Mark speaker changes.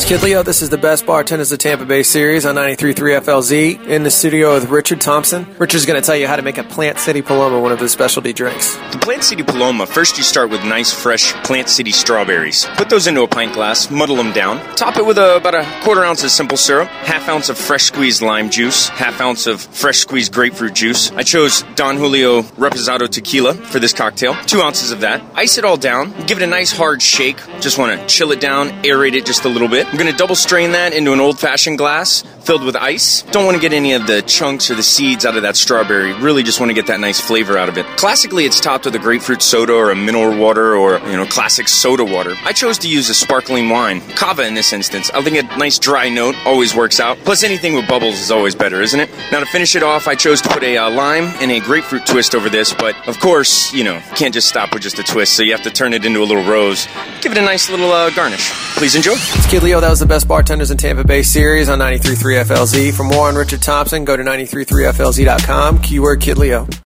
Speaker 1: Kid Leo, this is the Best Bartenders of Tampa Bay series on 93.3 FLZ. In the studio with Richard Thompson. Richard's going to tell you how to make a Plant City Paloma, one of his specialty drinks.
Speaker 2: The Plant City Paloma, first you start with nice, fresh Plant City strawberries. Put those into a pint glass, muddle them down. Top it with about a quarter ounce of simple syrup, half ounce of fresh squeezed lime juice, half ounce of fresh squeezed grapefruit juice. I chose Don Julio Reposado Tequila for this cocktail, 2 ounces of that. Ice it all down, give it a nice hard shake. Just want to chill it down, aerate it just a little bit. I'm going to double strain that into an old-fashioned glass filled with ice. Don't want to get any of the chunks or the seeds out of that strawberry. Really just want to get that nice flavor out of it. Classically, it's topped with a grapefruit soda or a mineral water or, classic soda water. I chose to use a sparkling wine, cava in this instance. I think a nice dry note always works out. Plus, anything with bubbles is always better, isn't it? Now, to finish it off, I chose to put a lime and a grapefruit twist over this, but of course, can't just stop with just a twist, so you have to turn it into a little rose. Give it a nice little garnish. Please enjoy.
Speaker 1: It's Kid Leo. That was the Best Bartenders in Tampa Bay series on 93.3 FLZ. For more on Richard Thompson, go to 93.3FLZ.com, keyword Kid Leo.